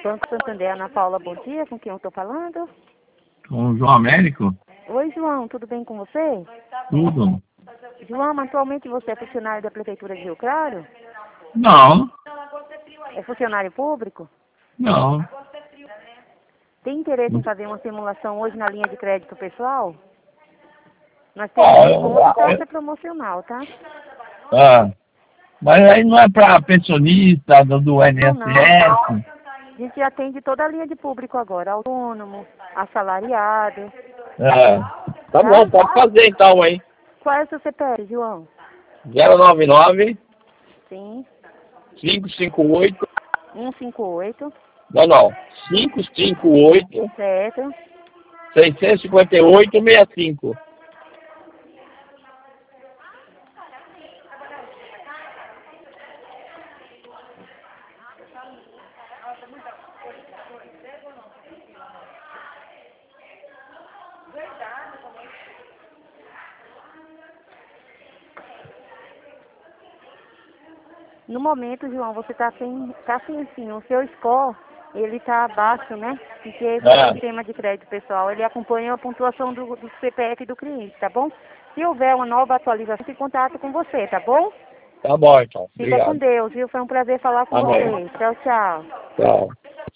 Banco Santander, Ana Paula, bom dia. Com quem eu estou falando? Com o João Américo? Oi, João, tudo bem com você? Tudo. João, atualmente você é funcionário da Prefeitura de Rio Claro? Não, É funcionário público? não. Tem interesse em fazer uma simulação hoje na linha de crédito pessoal? Nós temos desconto e Ah, taxa promocional, tá? ah, mas aí não é para pensionista do Não, não. INSS? A gente atende toda a linha de público agora, autônomo, assalariado. Tá bom, pode fazer então, hein? Qual é o seu CPF, João? 099 Sim, 558. 158, Não. 558 certo. 658 65. No momento, João, você tá sem assim, o seu score, ele tá abaixo, né? Porque esse é o sistema de crédito pessoal, ele acompanha a pontuação do CPF do cliente, tá bom? Se houver uma nova atualização, entre em contato com você, tá bom? Tá bom, então. Fica com Obrigado. Deus, viu? Foi um prazer falar com Amém. você. Tchau, tchau. Tchau.